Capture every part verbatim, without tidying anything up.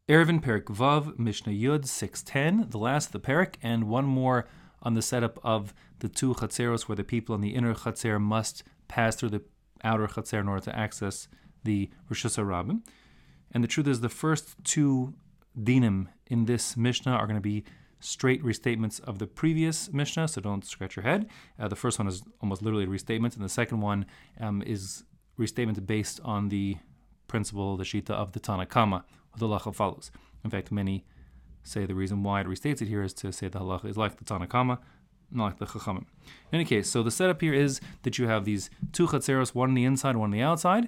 Erevin Perik Vav, Mishnah Yud six ten, the last of the Perik, and one more on the setup of the two Chatzeros where the people in the inner Chatzer must pass through the outer Chatzer in order to access the Rishus HaRabim. And the truth is, the first two dinim in this Mishnah are going to be straight restatements of the previous Mishnah, so don't scratch your head. Uh, the first one is almost literally a restatement, and the second one um, is restatement based on the principle, the Shita of the Tanna Kama, what the halacha follows. In fact, many say the reason why it restates it here is to say the halacha is like the Tanna Kama, not like the Chachamim. In any case, so the setup here is that you have these two Chatzeros, one on the inside, one on the outside.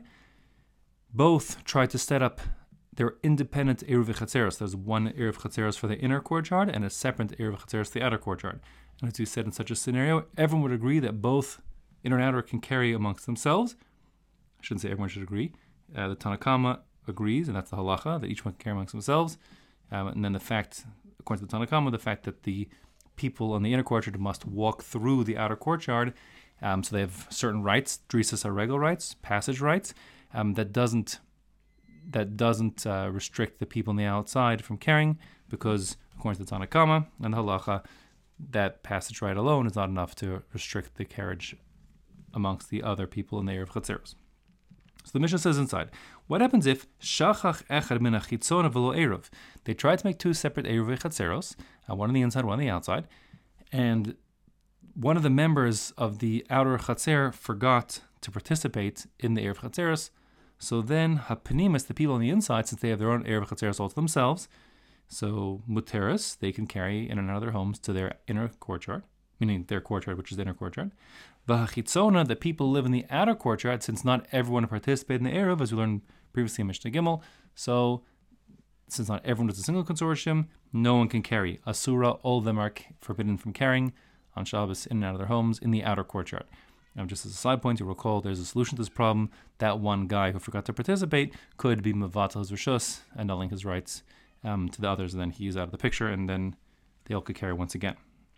Both try to set up their independent Eruv Chatzeros. There's one Eruv Chatzeros for the inner courtyard and a separate Eruv Chatzeros for the outer courtyard. And as we said, in such a scenario, everyone would agree that both inner and outer can carry amongst themselves. I shouldn't say everyone should agree. Uh, the Tanna Kama agrees, and that's the halacha, that each one can carry amongst themselves. Um, and then the fact, according to the Tanna Kama, the fact that the people in the inner courtyard must walk through the outer courtyard, um, so they have certain rights, drisas haregel rights, passage rights, um, that doesn't that doesn't uh, restrict the people on the outside from carrying, because according to the Tanna Kama and the halacha, that passage right alone is not enough to restrict the carriage amongst the other people in the Eruv Chatzeros. So the Mishnah says inside, what happens if shachach echad min hachitzona v'lo eruv? They tried to make two separate Eruv Chatzeros, uh, one on the inside, one on the outside, and one of the members of the outer Chatzer forgot to participate in the Eruv Chatzeros. So then hapanimis, the people on the inside, since they have their own Eruv Chatzeros all to themselves, so muteris, they can carry in and out of their homes to their inner courtyard, meaning their courtyard, which is the inner courtyard. V'hachitzona, the people live in the outer courtyard, since not everyone participated in the Eruv, as we learned previously in Mishnah Gimel. So, since not everyone is a single consortium, no one can carry. Asura, all of them are forbidden from carrying on Shabbos in and out of their homes in the outer courtyard. Now, just as a side point, you'll recall there's a solution to this problem. That one guy who forgot to participate could be mevatel his rishus, annulling his rights um, to the others, and then he's out of the picture, and then they all could carry once again.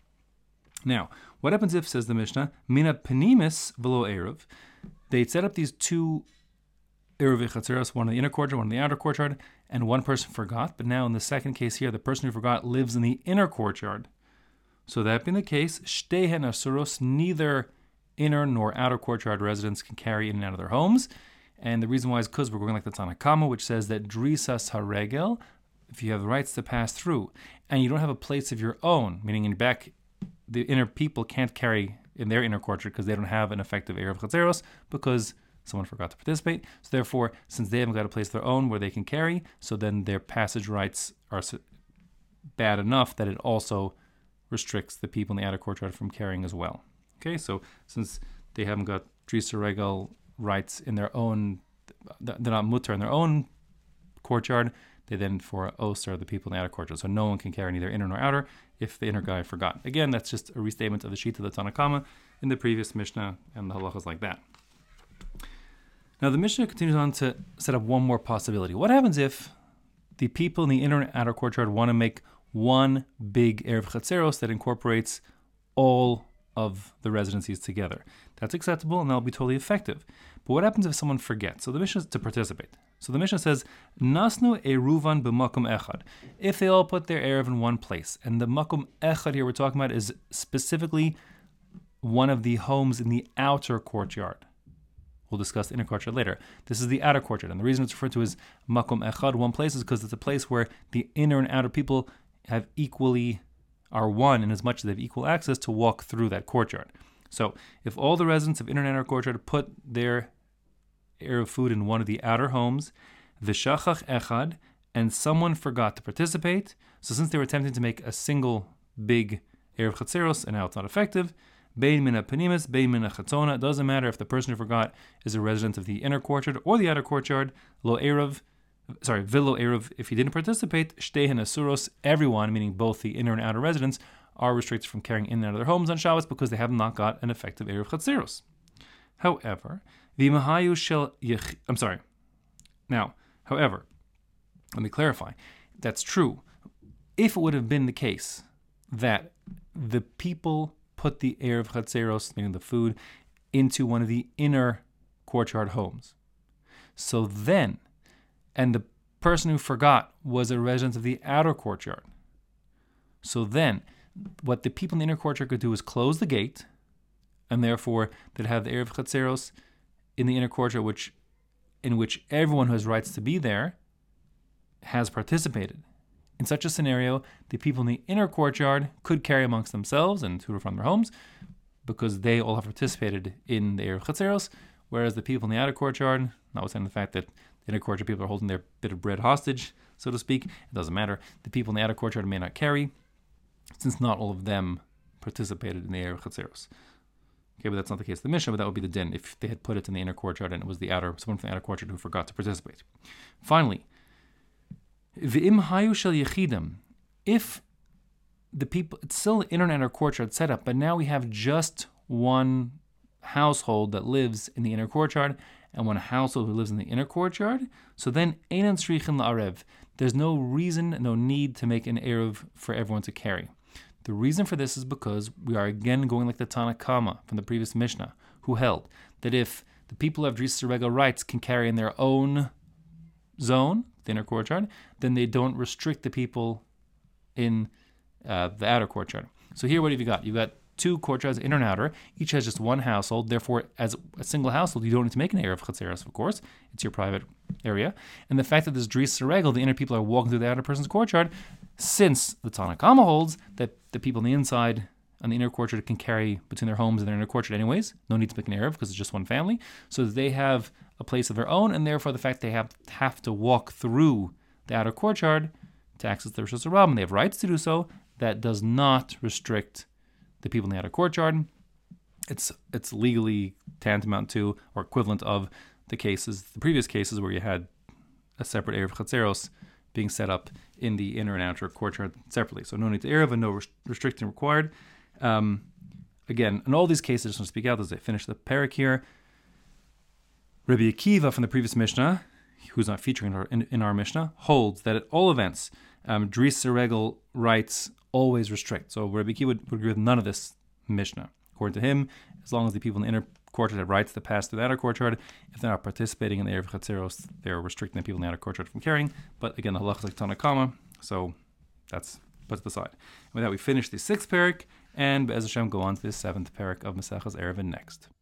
Now, what happens if, says the Mishnah, mina penimis v'lo eruv? They set up these two eruv chatzeros, one in the inner courtyard, one in the outer courtyard, and one person forgot. But now in the second case here, the person who forgot lives in the inner courtyard. So that being the case, shtehen asuros, neither inner nor outer courtyard residents can carry in and out of their homes. And the reason why is because we're going like the Tanna Kama, which says that drisas haregel, if you have the rights to pass through, and you don't have a place of your own, meaning in back, the inner people can't carry in their inner courtyard because they don't have an effective Eruv Chatzeros because someone forgot to participate. So therefore, since they haven't got a place of their own where they can carry, so then their passage rights are bad enough that it also restricts the people in the outer courtyard from carrying as well. Okay, so since they haven't got Drisa Regal rights in their own, they're not mutter in their own courtyard, they then for Oster, the people in the outer courtyard. So no one can carry neither inner nor outer if the inner guy forgot. Again, that's just a restatement of the Shita of the Tanna Kama in the previous Mishnah, and the halachas like that. Now the Mishnah continues on to set up one more possibility. What happens if the people in the inner and outer courtyard want to make one big Eruv Chatzeros that incorporates all of the residencies together? That's acceptable and that'll be totally effective. But what happens if someone forgets? So the Mishnah is to participate. So the Mishnah says, Nasnu eruvan b'makom echad. If they all put their eruv in one place, and the makom echad here we're talking about is specifically one of the homes in the outer courtyard. We'll discuss the inner courtyard later. This is the outer courtyard, and the reason it's referred to as makom echad, one place, is because it's a place where the inner and outer people have equally, are one in as much as they have equal access to walk through that courtyard. So if all the residents of inner and outer courtyard put their Eruv food in one of the outer homes, the shachach echad, and someone forgot to participate, so since they were attempting to make a single big Eruv Chatzeros, and now it's not effective, bein min hapanimis, bein min hachatzona, it doesn't matter if the person who forgot is a resident of the inner courtyard or the outer courtyard, lo Eruv, sorry, vilo Eruv, if he didn't participate, shtehen asuros, everyone, meaning both the inner and outer residents, are restricted from carrying in and out of their homes on Shabbos because they have not got an effective Eruv Chatzeros. However, v'mahayu shel yich, I'm sorry. Now, however, let me clarify. That's true. If it would have been the case that the people put the Eruv Chatzeros, meaning the food, into one of the inner courtyard homes, so then, and the person who forgot was a resident of the outer courtyard. So then, what the people in the inner courtyard could do is close the gate, and therefore they'd have the Erev Chatzeros in the inner courtyard, which, in which everyone who has rights to be there has participated. In such a scenario, the people in the inner courtyard could carry amongst themselves and to from their homes, because they all have participated in the Erev Chatzeros, whereas the people in the outer courtyard, notwithstanding the fact that the inner courtyard people are holding their bit of bread hostage, so to speak, it doesn't matter. The people in the outer courtyard may not carry, since not all of them participated in the Erev Chatzeros. Okay, but that's not the case of the Mishnah, but that would be the din if they had put it in the inner courtyard and it was the outer, someone from the outer courtyard who forgot to participate. Finally, V'im hayu shel yechidim, if the people, it's still the inner and outer courtyard setup, but now we have just one household that lives in the inner courtyard and one household who lives in the inner courtyard, so then einan tzrichin la'arev. There's no reason, no need to make an erev for everyone to carry. The reason for this is because we are again going like the Tana Kama from the previous Mishnah, who held that if the people who have Dris Regal rights can carry in their own zone, the inner courtyard, then they don't restrict the people in uh, the outer courtyard. So here, what have you got? You've got two courtyards, inner and outer. Each has just one household. Therefore, as a single household, you don't need to make an area of Chatzeros, of course. It's your private area. And the fact that there's Dris Regal, the inner people are walking through the outer person's courtyard, since the Tana Kama holds that the people on the inside and the inner courtyard can carry between their homes and their inner courtyard anyways, no need to make an Erev because it's just one family, so they have a place of their own, and therefore the fact they have have to walk through the outer courtyard to access the Rosh Hashanah, and they have rights to do so, that does not restrict the people in the outer courtyard. It's it's legally tantamount to or equivalent of the cases, the previous cases where you had a separate Erev Chatzeros being set up in the inner and outer courtyard separately. So no need to Erev and no rest- restriction required. Um, again, in all these cases, I just want to speak out as I finish the parak here. Rabbi Akiva from the previous Mishnah, who's not featuring in our, in, in our Mishnah, holds that at all events, um, Dris Regal rights always restrict. So Rabbi Akiva would, would agree with none of this Mishnah. According to him, as long as the people in the inner courtyard have rights to pass through the outer courtyard, if they're not participating in the Erev Chatzeros, they're restricting the people in the outer courtyard from carrying. But again, the halach is like Tana Kama, so that's put to the side. And with that, we finish the sixth parak, and Be'ez Hashem go on to the seventh parak of Maseches Eruvin next.